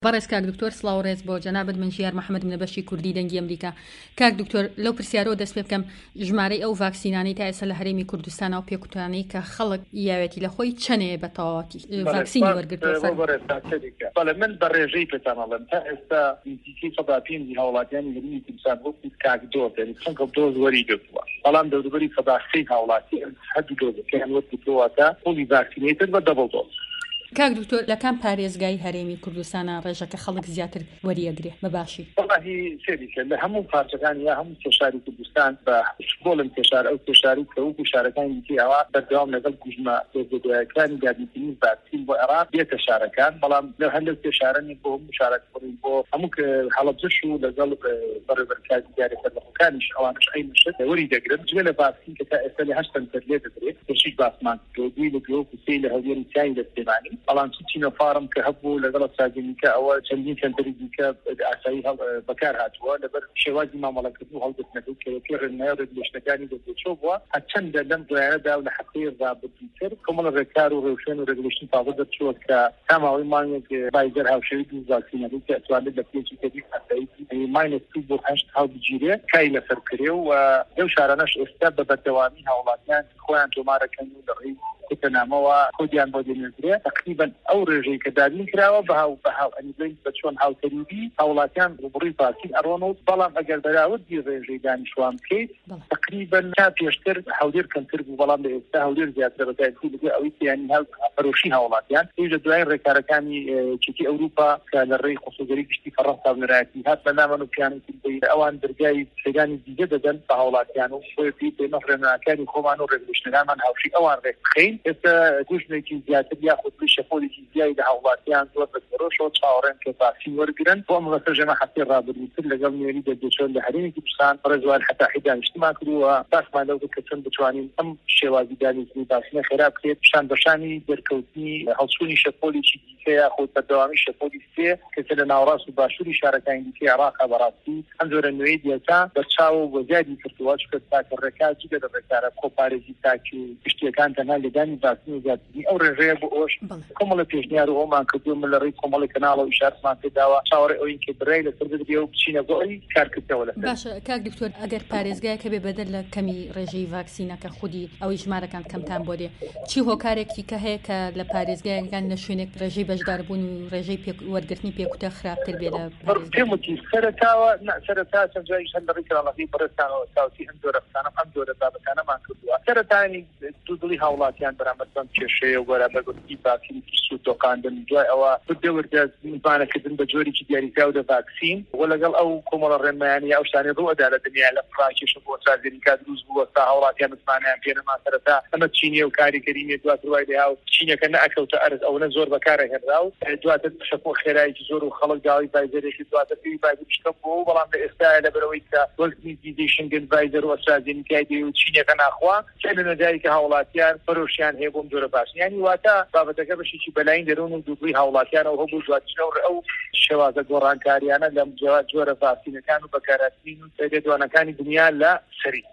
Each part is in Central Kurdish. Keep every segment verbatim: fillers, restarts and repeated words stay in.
بەڕێز کاک دکتۆر سڵاو و ڕێز بۆ جەنابەت من ژیار محەممەد منە بەشی کوردی دەنگی ئەمریکا. کاک دکتۆر لەو پرسیارەوە دەست پێ بکەم ژمارەی ئەو ڤاکسینانەی تا ئێستا لە هەرێمی کوردستان و پێکوتانەی کە خەڵک یاوێتی لە خۆی چەنێ بە تەواوەتی ڤاکسینی وەرگرتووە؟ بەڵێ من بە ڕێژەی پێتانەڵێم تا ئێستا نزیکەی سەدا پێنج هاوڵاتیانی هەرێمی کوردستان وەکو کاک دۆز یعنی چەند دۆز وەریگرتووە، بەڵام دەوروبەری سەدا سێ هاوڵاتی هەردوو دۆزەکەیان وەرگرتووەتە پۆلی ڤاکسینێتر بە دەبڵ دۆز. کاک دکتۆر لە کام پارێزگای هەرێمی کوردستانە ڕێژەکە خەڵک زیاتر وەریەگرێ بەباشی؟ وەڵاهی سێریکە لە هەموو پارچەکان یا هەموو کێشاری کوردستان بە بۆڵم کێشار ئەو کێشاری کە وەکو شارەکانی دیکەی ئەوە بەردەوام لەگەڵ کوژمە دۆزەدوایەکانی دادنیتنی ڤاکسین بۆ عێراق بێتە شارەکان، بەڵام لە هەندێک کێشارانی بۆ هەموو شارەکان بۆ هەموو هەڵەبجەش و لەگەڵ بەڕێوەبەرکاری دیارەکەرەکانیش ئەوانش ئەینشت وەری دەگرن جوێ لە ڤاکسین کە تا ئێستا لە هەشت تەن لێ دەدرێت پێشی باسمان دوی لە گرۆ کوسەی لە هەولێری چای دەستێمانی، بەڵام چینۆفارم کە هەبوو لەگەڵ سازێنیکە ئەوە چەندین کەنتەری دیکە ئاسایی بەکار هاتووە لەبەر شێوازی مامەڵەکردن و هەڵگرتنەکەی کە پێڕێنمایە ڕێگەشتەکانی دەستێچۆ بووە هەرچەندە لەم دوایانەدا و لە هەفتەی ڕابردووتر کۆمەڵە ڕێکار و ڕێوشێن و ڕێگەشتنی تازە دەرچووە کە تا ماوەی مانگێک بایزەر هاوشێوی دوو ڤاکسینەکەی کە ئەتوانێت لە پێچی کەدی ئاسایی ماینەس دوو بۆ هەشت هەڵ بگیرێ کای لەسەر کرێ و لەو شارانەش ئێستا بە بەردەوامی هاوڵاتیان خۆیان تۆمارەکەن و لەڕێی کۆتەنامەوە کۆدیان بۆ دێنێترێ تقریبا ئەو ڕێژەی کە دابین کراوە بە هاو بە هاو ئەنیزەی بە چۆن هاوتەریبی هاوڵاتیان ڕوبڕی ڤاکسین ئەڕۆن و بەڵام ئەگەر بەراوردی ڕێژەی دانیشتوان بکەیت تقریبا تا پێشتر هەولێر کەمتر بوو، بەڵام لە ئێستا هەولێر زیاتر بەتایبەتی لەگە ئەوەی یانی هەڵ فەرۆشی هاوڵاتیان لە دوای ڕێکارەکانی چێتی ئەوروپا کە لە ڕێی خۆسەگەری گشتی فەڕەنسا و نەرایەتی هات بە نامەن و پیانێتی ئەوان دەرگای شتەکانی دیگە دەدەن بە هاوڵاتیان و خۆی پێ مەفرێنەکانی خۆمان و ڕێگەشتەکانمان هاوشی ئەوان ڕێک بخەین. ئێستا گوژنێکی زیاتر یاخود شەپۆلێکی زیای لە هاوڵاتیان زۆر بەسەرۆشەوە چاوەڕێن کە ڤاکسین وەرگرن بۆ ئەمە بەسەر ژەمە هەفتەی ڕابردووتر لەگەڵ نوێنی دەرگەچۆن لە هەرێمی کوردستان ڕێزوان حەتاحی دانیشتمان کردووە باسمان لەو کە چۆن بتوانین ئەم شێوازی دانیشتنی ڤاکسینە خێرا بکرێت پیشان بەشانی دەرکەوتنی هەڵسوونی شەپۆلێکی دیکە یاخود بەردەوامی شەپۆلی سێ کە لە ناوەڕاست و باشووری شارەکانی دیکەی عێراقا بەڕاستی ئەم جۆرە نوێی دیێتا بەرچاو و زیادی کردووە چونکە تاکە ڕێکات جگە لە ڕێکارە کۆپارێزی تاکی و گشتیەکان تەنها لەدانی ڤاکسین و زیاتری ئەو ڕێژەیە بۆ ئەوش کۆمەڵە پێشنیار و ئەومان کردووە من لە ڕێی کۆمەڵی کەناڵە و ئیشارەتمان پێداوە چاوەڕێی ئەوەی کە بڕێی لەسەر بدرێ و بچینە بۆ ئەوی کارکردنەوە لەسەر. باشە کاک دکتۆر ئەگەر پارێزگایەکە بێ بەدەر لە کەمی ڕێژەی ڤاکسینەکە خودی ئەوەی ژمارەکان کەمتان بۆ دێ چی هۆکارێکی کە هەیە کە لە پارێزگایەکان لە شوێنێک ڕێژەی بەشداربوون و ڕێژەی وەرگرتنی پێکوتە خراپتر بێ لە پێموتی سەرەتاوە سەرەتا چەند جایش هەن لە ڕێی کراڵەکەی بەڕێستانەوە ساوسی هەم جۆرە قسانە ئەم جۆرە بابەتانەمان کردووە سەرەتانی دوودڵی هاوڵاتیان بەرامبەر بەم کێشەیە و وەرە بەگوتی ڤاکسین سو دۆقاندن دوای ئەوە بردەوردە میزبانەکردن بە جۆرێکی دیاریکراو لە ڤاکسین و لەگەڵ ئەو کۆمەڵە ڕێنمایانی ئەو شتانەی ڕوەدا لە دنیا لە فڕاکێشە بۆ ئەسترازێنیکا دروست بووە تا هاوڵاتیان مزمانیان پێنەما سەرەتا ئەمە چینیە و کاریگەریمێ دواتر وای لێ هاو چینەکە نەئەکەوتە ئەرز ئەوەنە زۆر بەکارە هێنرا و دواتر شەپۆ خێرایەکی زۆر و خەڵک داوای ڤایزەرێکی دواتر پێوی ڤایزەر شتە بوو بەڵام لە ئێستایە لەبەرەوەی کە وەزنی دیدی شنگن ڤایزەر و ئەسترازێنیکای دێ و چینەکە ناخوا چ لە نەجاری کە هاوڵاتیان فەرۆشیان هەیە بۆم جۆرە باش یعنی واتە بابەتەکە بەشێکی بەلایین دەرون و دووبڵی هاوڵاتیانەوە هەبوو دواترەوە ئەو شێوازە گۆڕانکاریانە لەم جۆرە ڤاکسینەکان و بەکارهاتنی و پێدەوانەکانی دنیا لە سەری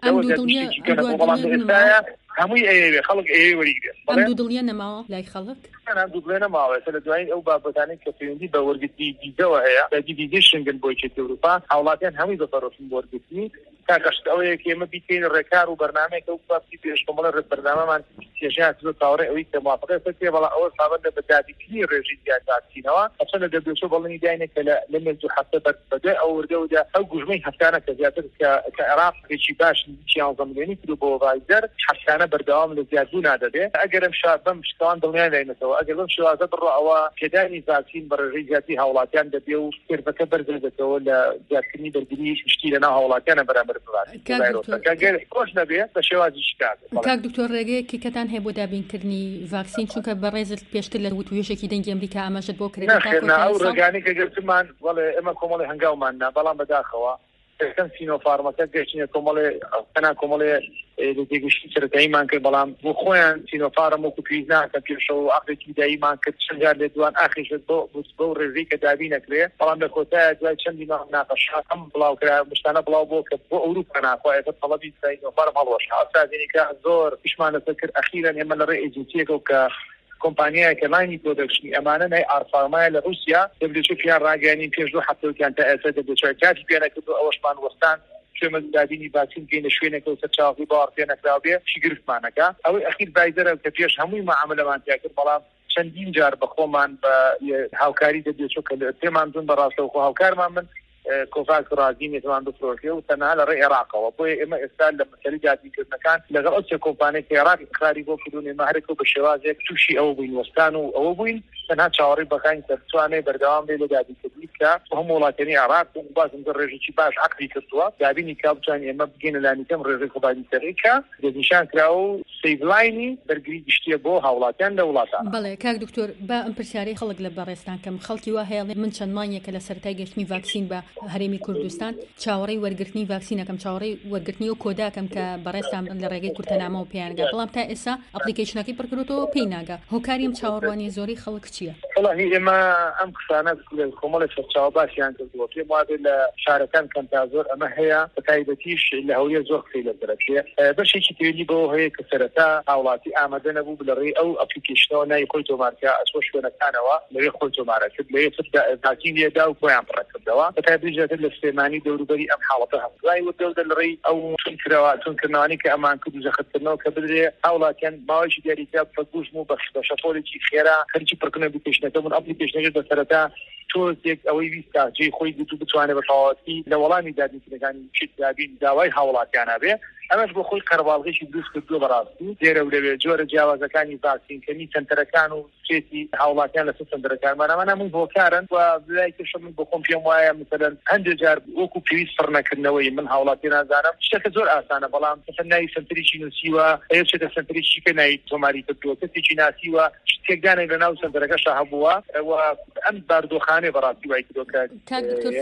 هەمووی ئەوێ خەڵک ئەوێ وەریگرێت ئەم دوودڵیە نەماوە لای خەڵک ئەم دوودڵێ نەماوەێتە لە دوای ئەو بابەتانەی کە پەیوەندی بە وەرگرتنی دیزەوە هەیە بە دیدی شنگن بۆ یەکێتی ئەوروپا هاوڵاتیان هەمووی بەفەرۆشن بۆ وەرگرتنی کاکەشت ئەوەیە کە ئێمە بیکەین ڕێکار و بەرنامەیەکە و باسی پێش کۆمەڵە بەرنامەمان کێژیان زۆر تاوەڕێ ئەوەی کە موافقەت پێ بەڵام ئەوە سابەت لە بەدادیکردنی ڕێژەی زیادکردنەوە ئەچەندە دەبێت بەڵێنی داینە کە لە مێز و هەفتە بەدوای ئەو وردەوەدا ئەو گوژمەی هەفتانە کە زیاتر کە عێراق پێکی باش چیانزە ملیۆنی کردو بۆ ڤایزەر هەفتانە بەردەوام لە زیادبوو نادەبێت ئەگەر ئەم شار بەم شتوان دڵنیان لێنێتەوە ئەگەر بەم شێوازە بڕۆ ئەوە پێدانی ڤاکسین بە ڕێژەی زیاتی هاوڵاتیان دەبێ و کێرفەکە بەرزێتەوە لە زیادکردنی بەرگری شتی لەناو هاوڵاتیانە بەرامبەر خۆش نەبێت بە شێوازی شکات. کاک دکتۆر ڕێگەیەکی کەتان هەیە بۆ دابینکردنی ڤاکسین چونکە بەڕێزت پێشتر لە وتوێژێکی دەنگی ئەمریکا ئاماژەت بۆ کرێت ئەو ڕێگانەی کە گرتمان بەڵێ ئێمە کۆمەڵی هەنگاوماننا بەڵام بەداخەوە ئەم سینۆفارمەکە گەشتینە کۆمەڵێ کەنا کۆمەڵێ لە تێگەشتی سەرەتاییمان کرد بەڵام بۆ خۆیان سینۆفارم وەکو پێویست ناکەن پێشەوە و ئاخرێکی داییمان کرد چەند جار لێ دوان ئاخیشت بۆ بۆ ڕێژەی کە دابی نەکرێت بەڵام لە کۆتایە دوای چەندی مانگ ناقەشات ئەم بڵاوکرا مشتانە بڵاو بۆ کە بۆ ئەوروپا ناخوایەتە تەڵەبی سینۆفارم هەڵوەشا ئەسترازێنیکا زۆر پیشمان لەسەر کرد ئەخیرەن ئێمە لە ڕێ ئێجنسیەکە و کە کۆمپانیایەکە لاینی پرۆدەکشنی ئەمانە نای ئارفارمایە لە رووسیا دەبلێچێکیان ڕاگەیاندین پێش دوو هەفتەیەکیان تا ئێستا دەبلێچێت کاتی پێ نەکردو ئەوەشمان وەستان شوێمە دابینی باچین گەینە شوێنێکە و سەر چاوی باوەڕ پێ نەکراوبێ چی گرفتمانەکە ئەوەی ئەخیر بایدەرە کە پێش هەمووی معاملەمان تیا کرد بەڵام چەندین جار بە خۆمان بە هاوکاری دەبێت کە پێمان دون بەڕاستەوە خۆ هاوکارمان من کۆڤاک ڕازی نێتوان بفرۆکێ و تەنها لە ڕێی عێراقەوە بۆیە ئێمە ئێستا لە مەسەلەی دادگیرکردنەکان لەگەڵ ئەو سێ کۆمپانیای کە عێراق کاری بۆ کردوون ئێمە هەرێکەوە بە شێوازێک تووشی ئەوە بووین وەستان و ئەوە بووین تەنها چاوەڕێی بەکانی دەتوانێت بەردەوام بێ لە دادگیرکردنی بکە هەموو وڵاتانی عێراق بازم بە ڕێژێکی باش عەقدی کردووە دابینی کا بتوانین ئێمە بگەینە لانیکەم ڕێژەی خۆبانیسەرێکە دەستنیشان کراوە و سەیڤلاینی بەرگری گشتیە بۆ هاوڵاتیان لە وڵاتان. بەڵێ کاک دکتۆر با ئەم پرسیارەی خەڵک لە بەڕێستان کەم خەڵکی وا هەیە من چەند مانگێکە لە سەرەتای گەشتنی ڤاکسین بە هەرێمی کوردستان چاوەڕێی وەرگرتنی ڤاکسینەکەم چاوەڕێی وەرگرتنی و کۆداکەم کە بەڕێستان لە ڕێگەی کورتەنامە و پێیانگا بەڵام تا ئێستا ئەپلیکیشنەکەی پڕکردەوە پێی ناگا هۆکاریم چاوەڕوانی زۆری خەڵک چییە؟ وڵاهی ئێمە ئەم قسانە کۆمەڵی سەرچاوە باشیان کردووە پێم وابێ لە شارەکان کەم تا زۆر ئەمە هەیە بە تایبەتیش لە هەولێر زۆر قسەی لە دەرەچێ بەشێکی تێنی بەوە هەیە کە سەرەتا هاوڵاتی ئامادە نەبوو لە ڕێی ئەو ئەپلیکیشنەوە نای خۆی تۆمارکە ئەسۆ شوێنەکانەوە لەوێ خۆی تۆمارە کرد لەوێ ڤاکسین لێدا و خۆیان پڕەکردەوە بە تایبەتی لە سلێمانی دەوروبەری ئەم حاڵەتە هەبوو دوای وەردەودە لە ڕێی ئەو چونکرەوە چونکردنەوەی کە ئەمان کرد و زەخەتکردنەوە کە بدرێ هاوڵاتیان ماوەیەکی دیاریکرا بە گوژم و بە شەپۆلێکی خێرا خەرجی پڕکردنە ئەپلیکیشنەکەمون ئەپلیکیشنەکە بە سەرەتا تۆزێک ئەوەی ویستا جێی خۆی گوت و بتوانێت بە تەواوەتی لە وەڵامی دادگیرکردنەکانی چیت دابین داوای هاوڵاتیانە بێ ئەمەش بۆ خۆی قەرەباڵغێکی دروست کردووە بەڕاستی لێرە و لەوێ جۆرە جیاوازەکانی ڤاکسینکردنی سەنتەرەکان و چێتی هاوڵاتیان لەسەر سەنتەرەکانمان ئەمانە من هۆکارن و لای کەشە من بۆ خۆم پێم وایە مثلەن هەندێک جار وەکو پێویست پڕنەکردنەوەی من هاوڵاتی نازانم شتێکە زۆر ئاسانە بەڵام مثلا ناوی سنتەرێکی نووسیوە هەیە چێتە سنتەرێکی کە ناوی تۆماری کردووە کەسێکی ناسیوە شتێکدانێک لە ناو سنتەرەکەشە هەبووە و ئەم باردۆخانەی بەڕاستی وای کردووە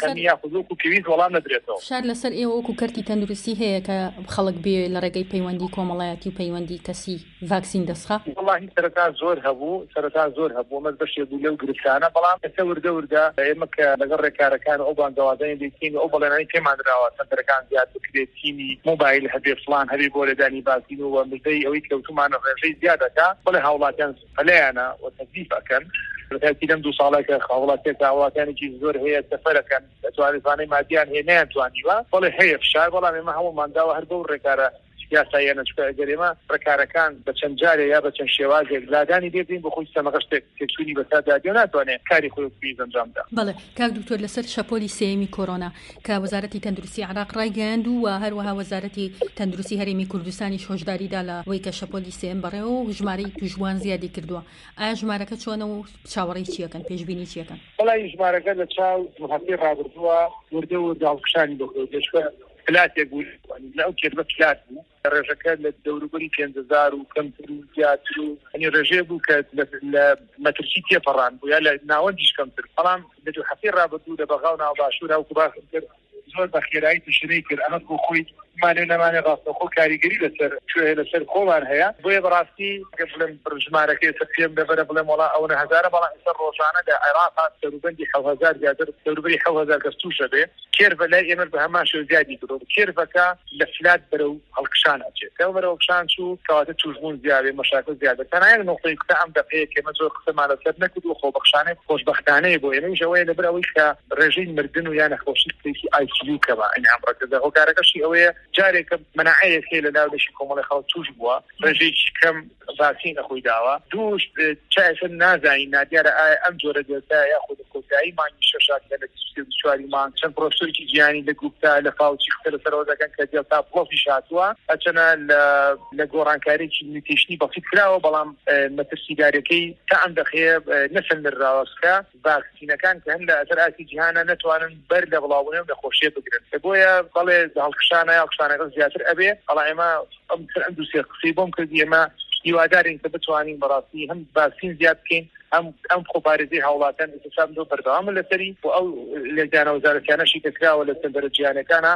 وەکو پێویست وەڵام نەدرێتەوە شار لەسەر ئێوە وەکو کەرتی تەندروستی هەیە کە خەڵک بێ لە ڕێگەی پەیوەندی کۆمەڵایەتی و پەیوەندی کەسی ڤاکسین دەسخە وەڵاهی سەرەتا زۆر هەبوو سەرەتا زۆر هەبوو مەز بەشێ بوو لەو گرفتانە بەڵام ئێستا وردە وردە ئێمە کە لەگەڵ ڕێکارەکان ئەو بانگەوازانی دەیتین ئەو بەڵێنانی پێمانراوە سەنتەرەکان زیاد بکرێت تیمی مۆبایل هەبێ فڵان هەبێ بۆ لەدانی ڤاکسین و مزدەی ئەوەی کەوتومانە ڕێژەی زیادەکە بەڵێ هاوڵاتیان پەلەیانە و تەکلیف ئەکەن لەتاکی لەم دوو ساڵێکە هاوڵاتیەکە هاوڵاتیانێکی زۆر هەیە سەفەرەکەن دەتوانێتوانەی مادیان هەیە نەیانتوانیوە بەڵێ هەیە فشار بەڵام ئێمە هەموومان داوە هەر بەو ڕێکارە یاساییانە چکە ئەگەر ئێمە ڕێکارەکان بە چەند جارێ یا بە چەند شێوازێک لادانی دێبین بۆ خۆی سەمەغە شتێک تێکچوونی بەسەر دادی و ناتوانێت کاری خۆی پێویست ئەنجام بدات. بەڵێ کاک دکتۆر لەسەر شەپۆلی سێمی کۆرۆنا کە وەزارەتی تەندروستی عێراق ڕایگەیاند و هەروەها وەزارەتی تەندروستی هەرێمی کوردستانیش هۆشداریدا لە وەی کە شەپۆلی سێم بەڕێوە و ژمارەی توژوان زیادی کردووە ئایا ژمارەکە چۆنە و چاوەڕێی چیەکەن پێشبینی چیەکەن؟ وەڵای ژمارەکە لە چاو هەفتەی ڕابردووە وردە وردە هەڵکشانی بۆ پلاتێک بوو لە ئەو کێربە پلات بوو ڕێژەکە لە دەوروبەری پێنج هەزار و کەمتر و زیاتر و ئەنی ڕێژێ بوو کە لە مەترسی تێپەڕان بوو یا لە ناوەندیش کەمتر بەڵام لە دوو هەفتەی ڕابردوو لە بەغاو ناو باشوور هەوکو باخم کرد زۆر بە خێرایی تشرەی کرد ئەمە بۆ خۆی مانێ نەمانێ ڕاستەخۆ کاریگەری لەسەر کوێ لەسەر خۆمان هەیە بۆیە بەڕاستی بڵێم ژمارەکەی سەر پێم دەبەرە بڵێم وڵا ئەوە هەزارە بەڵام ئێستا ڕۆژانە لە عێراق دەوروبەری حەوت هەزار زیاتر دەوروبەری حەوت هەزار کەس تووشە بێ کێرڤە لای ئێمە بە هەمان شێوە زیادی کردەوە کێرڤەکە لە فلات بەرەو هەڵکشان ئەچێت کە بەرەو هەڵکشان چوو کەواتە توژبوون زیادێ مەشاکل زیادە تەنانەت نقطەی کە ئەم دەقەیە کە ئێمە زۆر قسەمان لەسەر نەکردووە خۆبەخشانەی خۆشبەختانەیە بۆ ئێمەش ئەوەیە لەبەر ئەوەی کە ڕێژەی مردن و یان نەخۆشی کەیفی ئای سی یو کەمە ئەنجام ڕەکردە هۆکارەکەشی ئەوەیە جارێکە مناعەیەک هەیە لە ناودەشی کۆمەڵی خەڵک توش بووە ڕێژەیەکی کەم ڤاکسین ئەخۆی داوە دووش چایسن نازانین نادیارە ئایا ئەم جۆرە دێتا یا خۆ کۆتایی مانگی شەشات لە چواری مانگ چەند پرۆفسۆرێکی جیهانی لە گروپتا لە فاوچی قسە لەسەرەوە دەکەن کە دێتا پڵۆفیش هاتووە ئەچەنە لە گۆڕانکاریی میوتیشنی بەفیت کراوە بەڵام مەترسیدارەکەی تا ئەم دەخەیە نەسەندراوەسکە ڤاکسینەکان کە هەن لە ئەسەراتی جیهانە نەتوانن بەر لە بڵاوبوونەوە لە خۆشیە بگرن بۆیە بەڵێ هەڵکشانە یا هەڵکشانەکە زیاتر ئەبێ بەڵام ئێمە ئەم ئەم دووسێ قسەی بۆم کردی ئێمە هیوادارین کە بتوانین بەڕاستی هەم ڤاکسین زیاد بکەین ئەم ئەم خۆپارێزەی هاوڵاتیان ئێستا بەردەوام لەسەری و ئەو لێدانە وەزارەتیانەشی کە کراوە لە سەردەرە جیهانیەکانە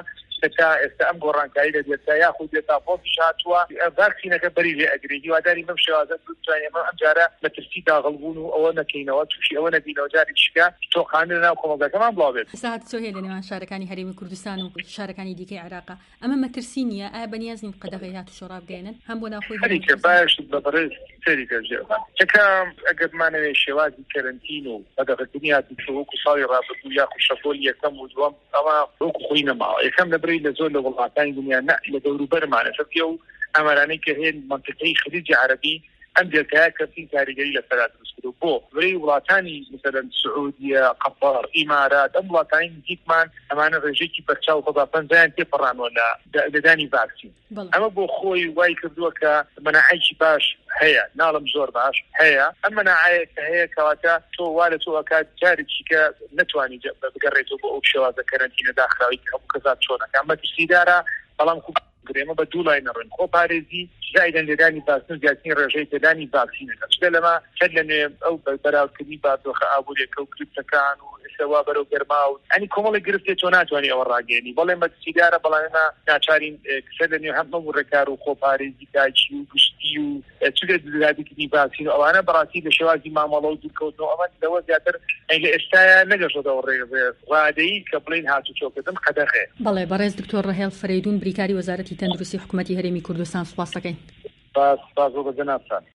شتەکە ئێستا ئەم گۆڕانکاری دەبێتە یاخود دێتا بۆفیش هاتووە ڤاکسینەکە بەری لێ ئەگری هیواداری بەم شێوازە بتوانین ئێمە ئەم جارە مەترسی داغڵبوون و ئەوە نەکەینەوە تووشی ئەوە نەبینەوە جاری شکا تۆقاندن ناو کۆمەڵگەکەمان بڵاو بێت. ساعت سۆهێل لە نێوان شارەکانی هەرێمی کوردستان و شارەکانی دیکەی عێراقا ئەمە مەترسی نییە؟ ئایا بەنیازین قەدەغی هات و شۆڕا بگەێنن هەم بۆ ناخۆی هەریکە باش بەبڕێز سەری دەژێوە چەکەم ئەگەرمانەوێ شێوازی کەرەنتین و قەدەغەکردنی هاتی وەکو ساڵی ڕابردوو یاخود شەپۆلی یەکەم و دووەم ئەوە وەکو خۆی نەماوە. یەکەم لەبرەی لە زۆر لە وڵاتانی دنیا نە لە دەوروبەرمانە فەرقیە و ئەمەرانەی کە هێن منطقەی خلیجی عەرەبی ئەم دێکایە کەسین کاریگەری لەسەرا دروست کرد و بۆ بەرەی وڵاتانی مثلەن سعودیە، قەتەر، ئیمارات ئەم وڵاتانی نزیکمان ئەمانە ڕێژێکی بەرچاو خۆدا پەنجایان تێپەڕانەوە لە لەدانی ڤاکسین. ئەمە بۆ خۆی وای کردووە کە مەناعەیەکی باش هەیە، ناڵم زۆر باش هەیە. ئەم مەناعەیە کە هەیە کەواتە تۆ وا لە تۆ ئەکات جارێکی کە نەتوانی بگەڕێتەوە بۆ ئەو شێوازە کەرەنتینە داخراوی کە هەموو کەسات چۆنەکە مەترسیدارە بەڵام گرێمە بە دوو لای نەڕێن خۆ پارێزی زایدەن لێدانی ڤاکسین زیاترین ڕێژەی تێدانی ڤاکسینەکە شتە لەمە چەند لەنوێ ئەو بەراوردکردنی بادۆخە ئابوورێکە و گرفتەکان و ئێستاوا بەرەو گەرما و ئەنی کۆمەڵی گرفتێ تۆ ناتوانانی ئەوە ڕاگەێنی بەڵێ مەترسیدارە بەڵام ئێمە ناچارین کسە لەنوێ هەموو ڕێکار و خۆپارێزی داچی و گشتی و چگە دادیکردنی ڤاکسین ئەوانە بەڕاستی لە شێوازی مامەڵە و دوورکەوتنەوە ئەمە لەوە زیاتر لە ئێستایا نەگەشتەوە ڕێگە ڕادەیی کە بڵین هاتوچۆکردن قەدەغێ. بەڵێ بەڕێز دکتۆر ڕەهێڵ فەرەیدون بریکاری وەزارەتی تەندروستی حکوومەتی هەرێمی کوردستان سوپاس دەکەین. سپاس سپاس بۆ بەجەنابتان.